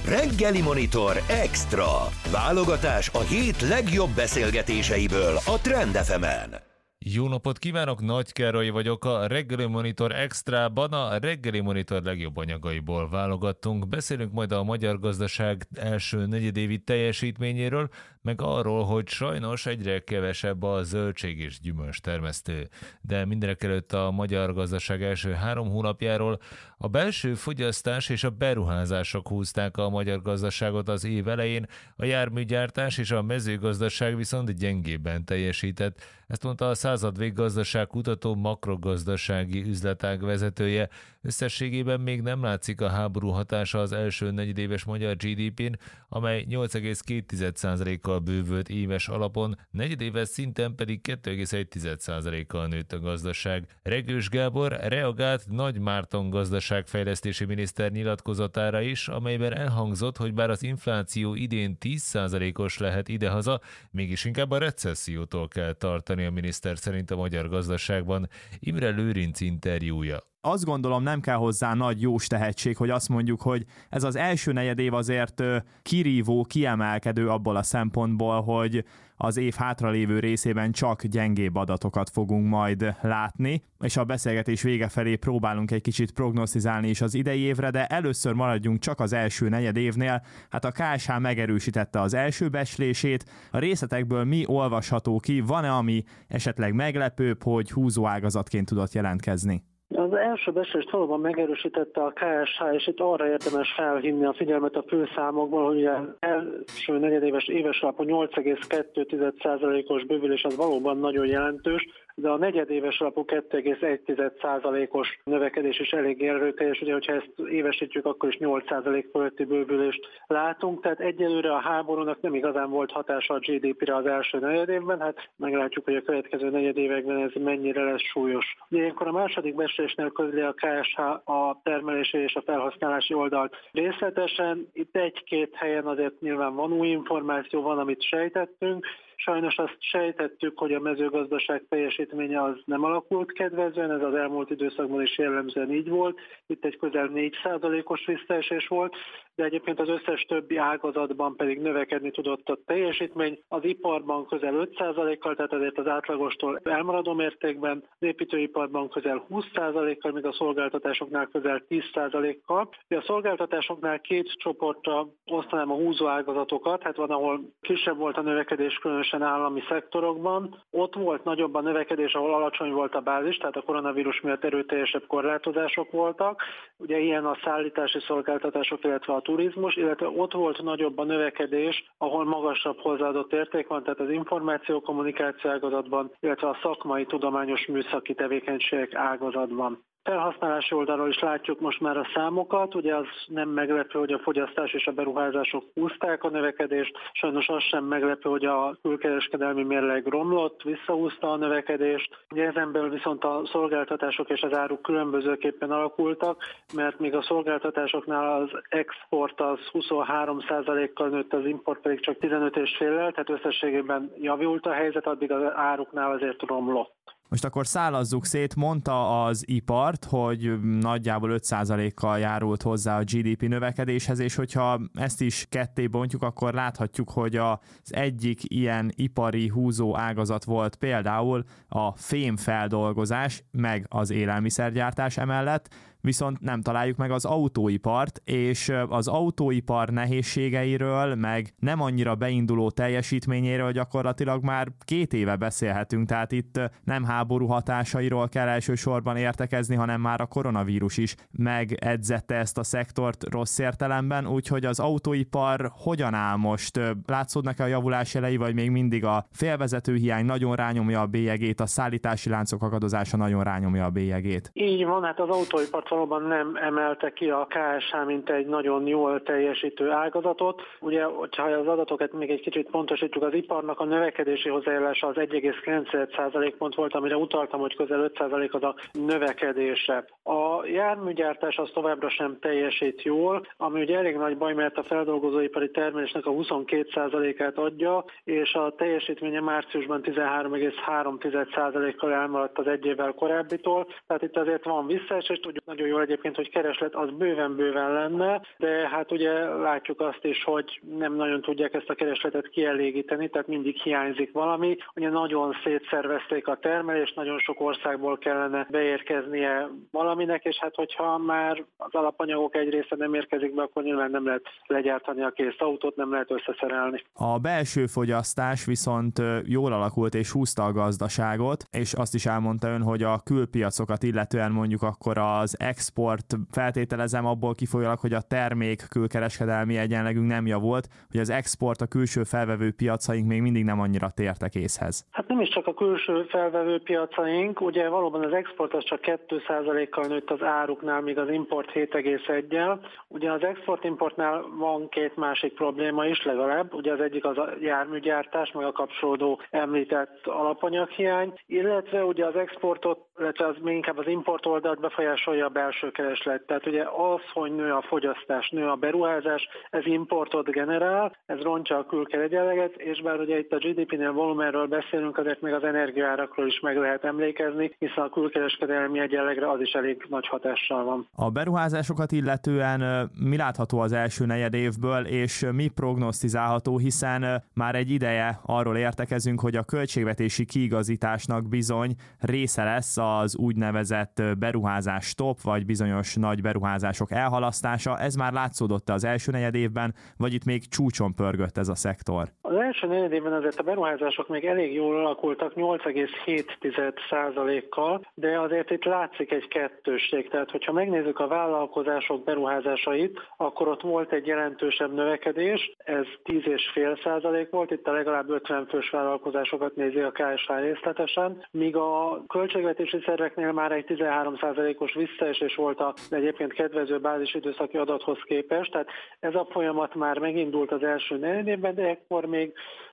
Reggeli Monitor Extra. Válogatás a hét legjobb beszélgetéseiből a Trend FM-en. Jó napot kívánok, Nagy Károly vagyok, a Reggeli Monitor Extrában a Reggeli Monitor legjobb anyagaiból válogattunk. Beszélünk majd a magyar gazdaság első negyedévi teljesítményéről, meg arról, hogy sajnos egyre kevesebb a zöldség és gyümölcs termesztő. De mindenekelőtt a magyar gazdaság első 3 hónapjáról a belső fogyasztás és a beruházások húzták a magyar gazdaságot az év elején, a járműgyártás és a mezőgazdaság viszont gyengébben teljesített. Ezt mondta a Századvég gazdaságkutató makrogazdasági üzletág vezetője. Összességében még nem látszik a háború hatása az első negyedéves magyar GDP-n, amely 8,2%-kal bővült éves alapon, negyedéves szinten pedig 2,1%-kal nőtt a gazdaság. Regős Gábor reagált Nagy Márton gazdaságfejlesztési miniszter nyilatkozatára is, amelyben elhangzott, hogy bár az infláció idén 10%-os lehet idehaza, mégis inkább a recessziótól kell tartani a miniszter szerint a magyar gazdaságban. Imre Lőrinc interjúja. Azt gondolom, nem kell hozzá nagy jós tehetség, hogy azt mondjuk, hogy ez az első negyedév azért kirívó, kiemelkedő abból a szempontból, hogy az év hátralévő részében csak gyengébb adatokat fogunk majd látni, és a beszélgetés vége felé próbálunk egy kicsit prognosztizálni is az idei évre, de először maradjunk csak az első negyedévnél. Hát a KSH megerősítette az első becslését, a részletekből mi olvasható ki, van-e ami esetleg meglepőbb, hogy húzóágazatként tudott jelentkezni? Az első becslést valóban megerősítette a KSH, és itt arra érdemes felhívni a figyelmet a főszámokból, hogy az első negyedéves éves alapú 8,2%-os bővülés az valóban nagyon jelentős, de a negyedéves alapú 2,1%-os növekedés is elég erőteljes, ugye, hogyha ezt évesítjük, akkor is 8% fölötti bővülést látunk, tehát egyelőre a háborúnak nem igazán volt hatása a GDP-re az első negyedévben, hát meglátjuk, hogy a következő negyedévekben ez mennyire lesz súlyos. Ugye ilyenkor a második becslésnél közli a KSH a termelési és a felhasználási oldalt részletesen, itt egy-két helyen azért nyilván van új információ, van, amit sejtettünk. Sajnos azt sejtettük, hogy a mezőgazdaság teljesítménye az nem alakult kedvezően, ez az elmúlt időszakban is jellemzően így volt. Itt egy közel 4%-os visszaesés volt, de egyébként az összes többi ágazatban pedig növekedni tudott a teljesítmény. Az iparban közel 5%-kal, tehát azért az átlagostól elmaradó mértékben, az építőiparban közel 20%-kal, míg a szolgáltatásoknál közel 10%-kal. A szolgáltatásoknál két csoportra osztanám a húzó ágazatokat, hát van, ahol kisebb volt a növekedés, különösen állami szektorokban. Ott volt nagyobb a növekedés, ahol alacsony volt a bázis, tehát a koronavírus miatt erőteljesebb korlátozások voltak. Ugye ilyen a szállítási szolgáltatások, illetve a turizmus, illetve ott volt nagyobb a növekedés, ahol magasabb hozzáadott érték van, tehát az információ-kommunikáció ágazatban, illetve a szakmai, tudományos, műszaki tevékenységek ágazatban. Felhasználási oldalról is látjuk most már a számokat, ugye az nem meglepő, hogy a fogyasztás és a beruházások húzták a növekedést, sajnos az sem meglepő, hogy a külkereskedelmi mérleg romlott, visszahúzta a növekedést. Ugye ezen belül viszont a szolgáltatások és az áruk különbözőképpen alakultak, mert még a szolgáltatásoknál az export az 23%-kal nőtt, az import pedig csak 15,5-lel, tehát összességében javult a helyzet, addig az áruknál azért romlott. Most akkor szálazzuk szét, mondta az ipart, hogy nagyjából 5%-kal járult hozzá a GDP növekedéshez, és hogyha ezt is ketté bontjuk, akkor láthatjuk, hogy az egyik ilyen ipari húzó ágazat volt például a fémfeldolgozás, meg az élelmiszergyártás emellett, viszont nem találjuk meg az autóipart, és az autóipar nehézségeiről, meg nem annyira beinduló teljesítményéről gyakorlatilag már 2 éve beszélhetünk, tehát itt nem háború hatásairól kell elsősorban értekezni, hanem már a koronavírus is megedzette ezt a szektort rossz értelemben, úgyhogy az autóipar hogyan áll most? Látszódnak-e a javulás jelei, vagy még mindig a félvezető hiány nagyon rányomja a bélyegét, a szállítási láncok akadozása nagyon rányomja a bélyegét? Így van, hát az autóipart valóban nem emelte ki a KSH, mint egy nagyon jól teljesítő ágazatot. Ugye, hogyha az adatokat még egy kicsit pontosítjuk, az iparnak a növekedési hozzájárulása az 1,9% pont volt, amire utaltam, hogy közel 5% az a növekedése. A járműgyártás az továbbra sem teljesít jól, ami ugye elég nagy baj, mert a feldolgozóipari termelésnek a 22%-át adja, és a teljesítménye márciusban 13,3%-kal elmaradt az egy évvel korábbitól. Tehát itt azért van visszaesés, tudjuk, nagyon jól egyébként, hogy kereslet az bőven lenne, de hát ugye látjuk azt is, hogy nem nagyon tudják ezt a keresletet kielégíteni, tehát mindig hiányzik valami. Ugye nagyon szétszervezték a termelést, nagyon sok országból kellene beérkeznie valaminek, és hát hogyha már az alapanyagok egy része nem érkezik be, akkor nyilván nem lehet legyártani a kész autót, nem lehet összeszerelni. A belső fogyasztás viszont jól alakult és húzta a gazdaságot, és azt is elmondta ön, hogy a külpiacokat illetően mondjuk akkor az export, feltételezem abból kifolyólag, hogy a termék külkereskedelmi egyenlegünk nem javult, hogy az export, a külső felvevő piacaink még mindig nem annyira tértek észhez. Hát nem is csak a külső felvevő piacaink, ugye valóban az export az csak 2%-kal nőtt az áruknál, míg az import 7,1-jel. Ugye az export-importnál van két másik probléma is legalább, ugye az egyik az a járműgyártás, meg a kapcsolódó említett alapanyaghiány, illetve ugye az exportot, illetve az még inkább az import oldalt befolyásolja a belső kereslet. Tehát ugye az, hogy nő a fogyasztás, nő a beruházás, ez importot generál, ez rontja a külkeregyenleget, és bár ugye itt a GDP-nél volumenről beszélünk, azért még az energiaárakról is meg lehet emlékezni, hiszen a külkereskedelmi egyenlegre az is elég nagy hatással van. A beruházásokat illetően mi látható az első negyedévből, és mi prognosztizálható, hiszen már egy ideje arról értekezünk, hogy a költségvetési kiigazításnak bizony része lesz az úgynevezett beruházás stop, vagy bizonyos nagy beruházások elhalasztása. Ez már látszódott az első negyedévben, vagy itt még csúcson pörgött ez a szektor? Az első negyedévben azért a beruházások még elég jól alakultak, 8,7%-kal, de azért itt látszik egy kettősség. Tehát, hogyha megnézzük a vállalkozások beruházásait, akkor ott volt egy jelentősebb növekedés, ez 10,5% volt, itt a legalább 50 fős vállalkozásokat nézi a KSH részletesen, míg a költségvetési szerveknél már egy 13%-os visszaesés volt az egyébként kedvező bázisidőszaki adathoz képest, tehát ez a folyamat már megindult az első negyedévben, de ekkor még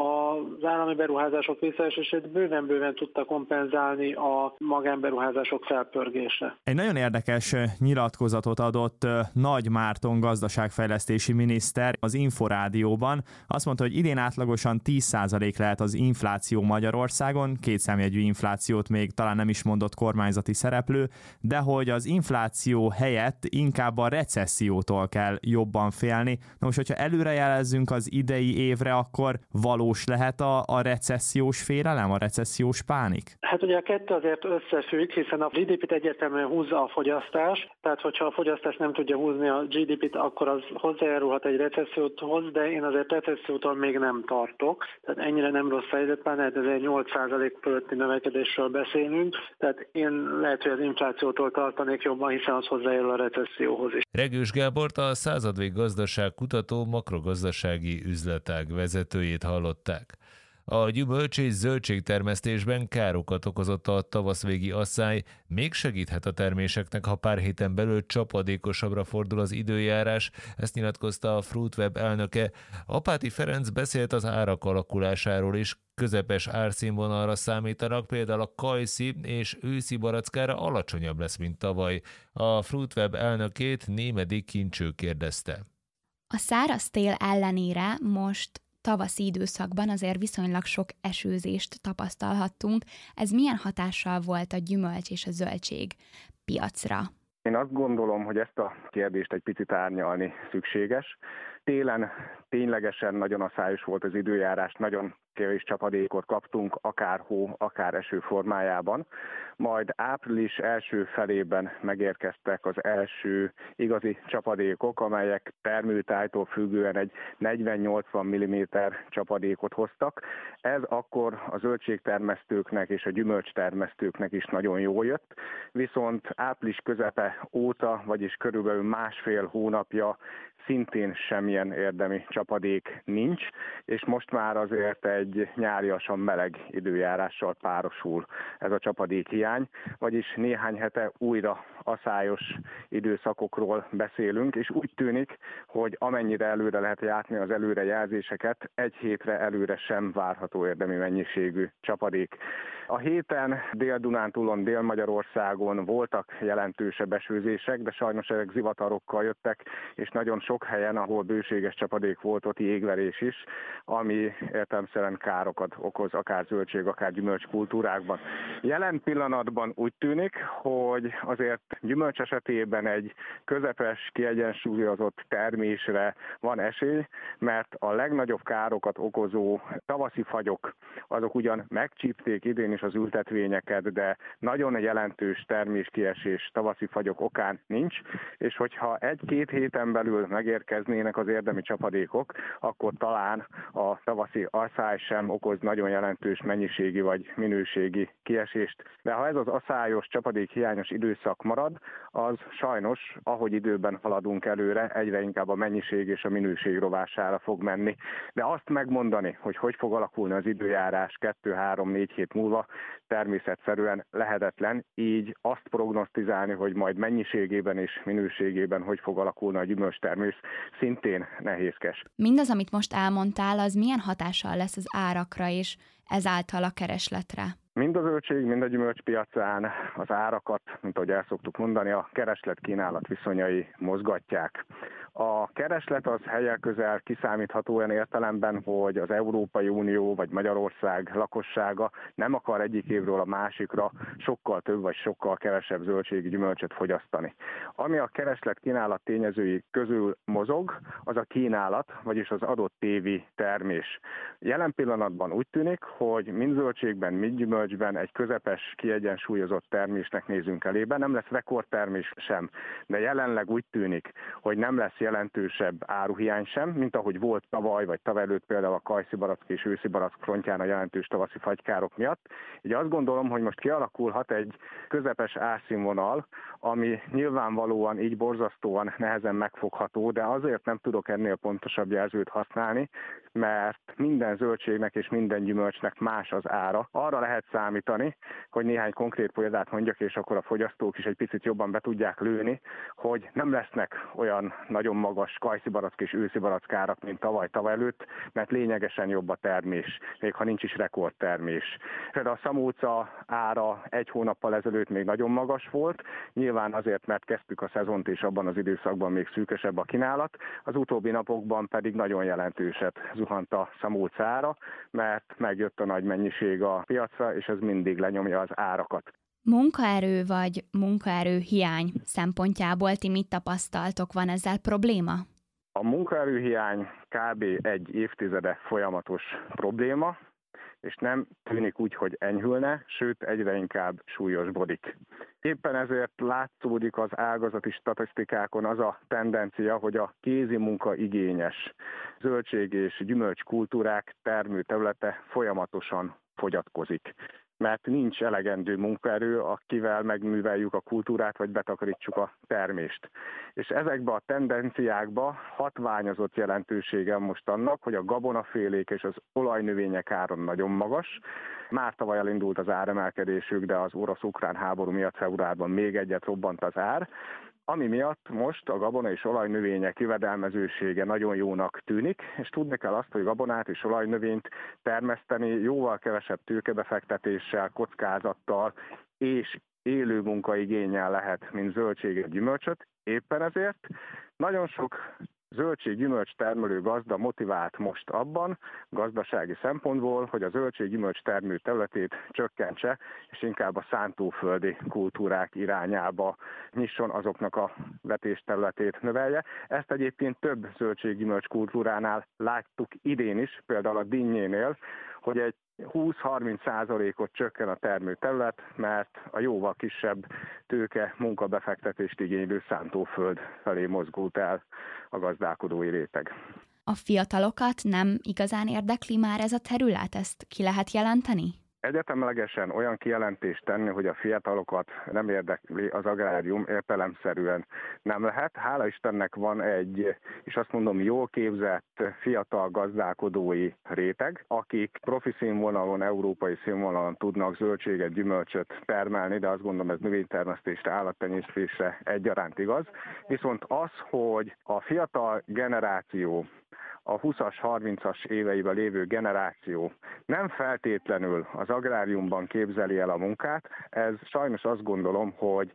az állami beruházások visszaesését bőven tudta kompenzálni a magánberuházások felpörgése. Egy nagyon érdekes nyilatkozatot adott Nagy Márton gazdaságfejlesztési miniszter az Inforádióban. Azt mondta, hogy idén átlagosan 10% lehet az infláció Magyarországon, kétszámjegyű inflációt még talán nem is mondott kormányzati szereplő, de hogy az infláció helyett inkább a recessziótól kell jobban félni. Na most, hogyha előrejelezzünk az idei évre, akkor valós lehet a recessziós félelem, a recessziós pánik? Hát ugye a kettő azért összefügg, hiszen a GDP-t egyértelműen húzza a fogyasztás, tehát hogyha a fogyasztás nem tudja húzni a GDP-t, akkor az hozzájárulhat egy recesszióhoz, de én azért recessziótól még nem tartok, tehát ennyire nem rossz helyzet, pláne ez egy 8% fölötti növekedésről beszélünk, tehát én lehet, hogy az inflációtól tartanék jobban, hiszen az hozzájárul a recesszióhoz is. Regős Gábort, a Századvég gazdaságkutató makrogazdasági üzletág vezetőjét hallották. A gyümölcs és zöldségtermesztésben károkat okozott a tavaszvégi asszály, még segíthet a terméseknek, ha pár héten belül csapadékosabbra fordul az időjárás, ezt nyilatkozta a Fruitweb elnöke. Apáti Ferenc beszélt az árak alakulásáról is, közepes árszínvonalra számítanak, például a kajszi és őszi barackára alacsonyabb lesz, mint tavaly. A Fruitweb elnökét Némedi Kincső kérdezte. A száraz tél ellenére most tavaszi időszakban azért viszonylag sok esőzést tapasztalhattunk. Ez milyen hatással volt a gyümölcs és a zöldség piacra? Én azt gondolom, hogy ezt a kérdést egy picit árnyalni szükséges. Télen ténylegesen nagyon asszályos volt az időjárás, nagyon kevés csapadékot kaptunk, akár hó, akár eső formájában. Majd április első felében megérkeztek az első igazi csapadékok, amelyek termőtájtól függően egy 40-80 mm csapadékot hoztak. Ez akkor a zöldségtermesztőknek és a gyümölcstermesztőknek is nagyon jól jött, viszont április közepe óta, vagyis körülbelül másfél hónapja szintén semmilyen érdemi csapadék nincs, és most már azért egy nyáriasan meleg időjárással párosul ez a csapadékhiány, vagyis néhány hete újra asszályos időszakokról beszélünk, és úgy tűnik, hogy amennyire előre lehet játni az előrejelzéseket, egy hétre előre sem várható érdemi mennyiségű csapadék. A héten Dél-Dunántúlon, Dél-Magyarországon voltak jelentősebb esőzések, de sajnos ezek zivatarokkal jöttek, és nagyon sok helyen, ahol bőséges csapadék volt, ott jégverés is, ami értelemszerűen károkat okoz, akár zöldség, akár gyümölcs kultúrákban. Jelen pillanatban úgy tűnik, hogy azért gyümölcs esetében egy közepes, kiegyensúlyozott termésre van esély, mert a legnagyobb károkat okozó tavaszi fagyok, azok ugyan megcsípték idén is az ültetvényeket, de nagyon jelentős terméskiesés tavaszi fagyok okán nincs, és hogyha 1-2 héten belül megérkeznének az érdemi csapadékok, akkor talán a tavaszi aszály sem okoz nagyon jelentős mennyiségi vagy minőségi kiesést. De ha ez az aszályos, csapadékhiányos időszak marad, az sajnos, ahogy időben haladunk előre, egyre inkább a mennyiség és a minőség rovására fog menni. De azt megmondani, hogy hogy fog alakulni az időjárás 2-3-4 hét múlva, természetszerűen lehetetlen, így azt prognosztizálni, hogy majd mennyiségében és minőségében hogy fog alakulni a gyümölcstermés, szintén nehézkes. Mindaz, amit most elmondtál, az milyen hatással lesz az árakra és ezáltal a keresletre? Mind a zöldség, mind a gyümölcspiacán az árakat, mint ahogy el szoktuk mondani, a kereslet-kínálat viszonyai mozgatják. A kereslet az hellyel közel kiszámítható olyan értelemben, hogy az Európai Unió vagy Magyarország lakossága nem akar egyik évről a másikra sokkal több vagy sokkal kevesebb zöldségi gyümölcsöt fogyasztani. Ami a kereslet-kínálat tényezői közül mozog, az a kínálat, vagyis az adott évi termés. Jelen pillanatban úgy tűnik, hogy mind zöldségben, mind gyümölcsben egy közepes, kiegyensúlyozott termésnek nézünk elébe. Nem lesz rekordtermés sem, de jelenleg úgy tűnik, hogy nem lesz jelentősebb áruhiány sem, mint ahogy volt tavaly vagy tavaly előtt például a kajszibarack és őszibarack frontján a jelentős tavaszi fagykárok miatt. Így azt gondolom, hogy most kialakulhat egy közepes árszínvonal, ami nyilvánvalóan így borzasztóan nehezen megfogható, de azért nem tudok ennél pontosabb jelzőt használni, mert minden zöldségnek és minden gyümölcsnek más az ára. Arra lehet számítani, hogy néhány konkrét példát mondjak, és akkor a fogyasztók is egy picit jobban be tudják lőni, hogy nem lesznek olyan nagyon magas kajszibarack és őszibarack árak, mint tavaly előtt, mert lényegesen jobb a termés, még ha nincs is rekordtermés. Például a szamóca ára 1 hónappal ezelőtt még nagyon magas volt, nyilván azért, mert kezdtük a szezont, és abban az időszakban még szűkösebb a kínálat, az utóbbi napokban pedig nagyon jelentőset zuhant a szamóca ára, mert megjött a nagy mennyiség a piacra, és ez mindig lenyomja az árakat. Munkaerő vagy munkaerő hiány szempontjából ti mit tapasztaltok? Van ezzel probléma? A munkaerőhiány kb. 1 évtizede folyamatos probléma, és nem tűnik úgy, hogy enyhülne, sőt egyre inkább súlyosbodik. Éppen ezért látszódik az ágazati statisztikákon az a tendencia, hogy a kézi munka igényes zöldség és gyümölcs kultúrák termőterülete folyamatosan fogyatkozik, mert nincs elegendő munkaerő, akivel megműveljük a kultúrát, vagy betakarítsuk a termést. És ezekbe a tendenciákba hatványozott jelentősége most annak, hogy a gabonafélék és az olajnövények áron nagyon magas. Már tavaly elindult az áremelkedésük, de az orosz-ukrán háború miatt februárban még egyet robbant az ár, ami miatt most a gabona és olajnövények jövedelmezősége nagyon jónak tűnik, és tudni kell azt, hogy gabonát és olajnövényt termeszteni jóval kevesebb tőkebefektetéssel, kockázattal és élő munkaigénnyel lehet, mint zöldséget, gyümölcsöt. Éppen ezért nagyon sok zöldség-gyümölcs termelő gazda motivált most abban, gazdasági szempontból, hogy a zöldség-gyümölcs termő területét csökkentse, és inkább a szántóföldi kultúrák irányába nyisson, azoknak a vetésterületét növelje. Ezt egyébként több zöldség-gyümölcs kultúránál láttuk idén is, például a dinnyénél, hogy egy 20-30%-ot csökken a termőterület, mert a jóval kisebb tőke munkabefektetést igénylő szántóföld felé mozgult el a gazdálkodói réteg. A fiatalokat nem igazán érdekli már ez a terület? Ezt ki lehet jelenteni? Egyetemlegesen olyan kijelentést tenni, hogy a fiatalokat nem érdekli az agrárium, értelemszerűen nem lehet. Hála Istennek van egy, és azt mondom, jól képzett fiatal gazdálkodói réteg, akik profi színvonalon, európai színvonalon tudnak zöldséget, gyümölcsöt termelni, de azt gondolom, ez növénytermesztésre, állattenyésztésre egyaránt igaz. Viszont az, hogy a fiatal generáció, a 20-as, 30-as éveiben lévő generáció nem feltétlenül az agráriumban képzeli el a munkát, ez sajnos azt gondolom, hogy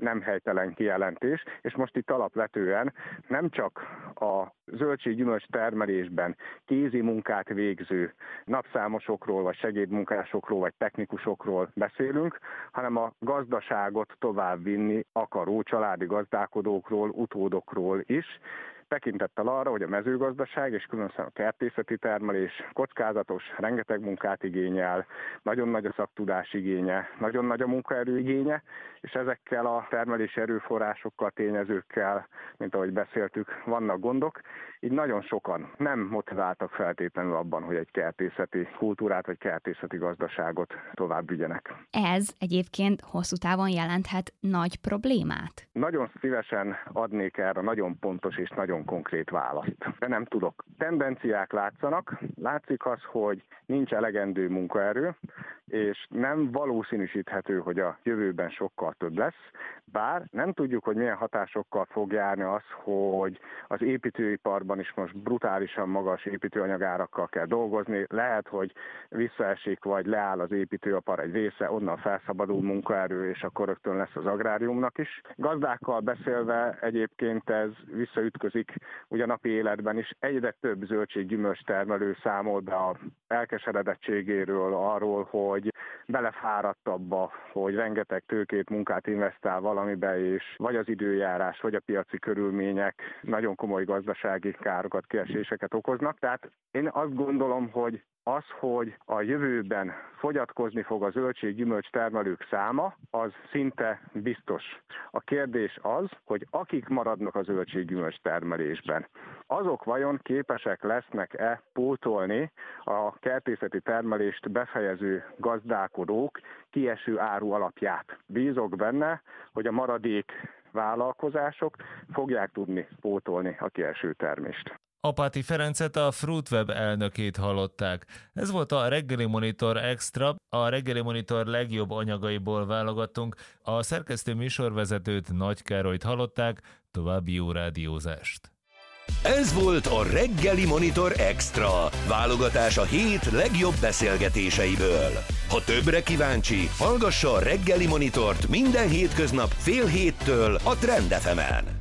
nem helytelen kijelentés, és most itt alapvetően nem csak a zöldség-gyümölcs termelésben kézi munkát végző napszámosokról, vagy segédmunkásokról, vagy technikusokról beszélünk, hanem a gazdaságot továbbvinni akaró családi gazdálkodókról, utódokról is, tekintettel arra, hogy a mezőgazdaság és különösen a kertészeti termelés kockázatos, rengeteg munkát igényel, nagyon nagy a szaktudás igénye, nagyon nagy a munkaerő igénye, és ezekkel a termelési erőforrásokkal, tényezőkkel, mint ahogy beszéltük, vannak gondok, így nagyon sokan nem motiváltak feltétlenül abban, hogy egy kertészeti kultúrát vagy kertészeti gazdaságot tovább vigyenek. Ez egyébként hosszú távon jelenthet nagy problémát? Nagyon szívesen adnék erre nagyon pontos és nagyon konkrét választ, de nem tudok. Tendenciák látszanak, látszik az, hogy nincs elegendő munkaerő, és nem valószínűsíthető, hogy a jövőben sokkal több lesz, bár nem tudjuk, hogy milyen hatásokkal fog járni az, hogy az építőiparban is most brutálisan magas építőanyagárakkal kell dolgozni, lehet, hogy visszaesik, vagy leáll az építőipar egy része, onnan felszabadul munkaerő, és akkor rögtön lesz az agráriumnak is. Gazdákkal beszélve egyébként ez visszaütközik, ugye a napi életben is egyre több zöldség-gyümölcs termelő számol be a elkeseredettségéről, arról, hogy belefáradt abba, hogy rengeteg tőkét, munkát investál valamibe, és vagy az időjárás, vagy a piaci körülmények nagyon komoly gazdasági károkat, kieséseket okoznak. Tehát én azt gondolom, hogy az, hogy a jövőben fogyatkozni fog a zöldség-gyümölcs termelők száma, az szinte biztos. A kérdés az, hogy akik maradnak a zöldség-gyümölcs termelésben, azok vajon képesek lesznek-e pótolni a kertészeti termelést befejező gazdálkodók kieső áru alapját. Bízok benne, hogy a maradék vállalkozások fogják tudni pótolni a kieső termést. Apáti Ferencet, a Fruitweb elnökét hallották. Ez volt a Reggeli Monitor Extra, a Reggeli Monitor legjobb anyagaiból válogattunk. A szerkesztő műsorvezetőt, Nagy Károlyt hallották, további jó rádiózást. Ez volt a Reggeli Monitor Extra, válogatás a hét legjobb beszélgetéseiből. Ha többre kíváncsi, hallgassa a Reggeli Monitort minden hétköznap fél héttől a Trend FM-en.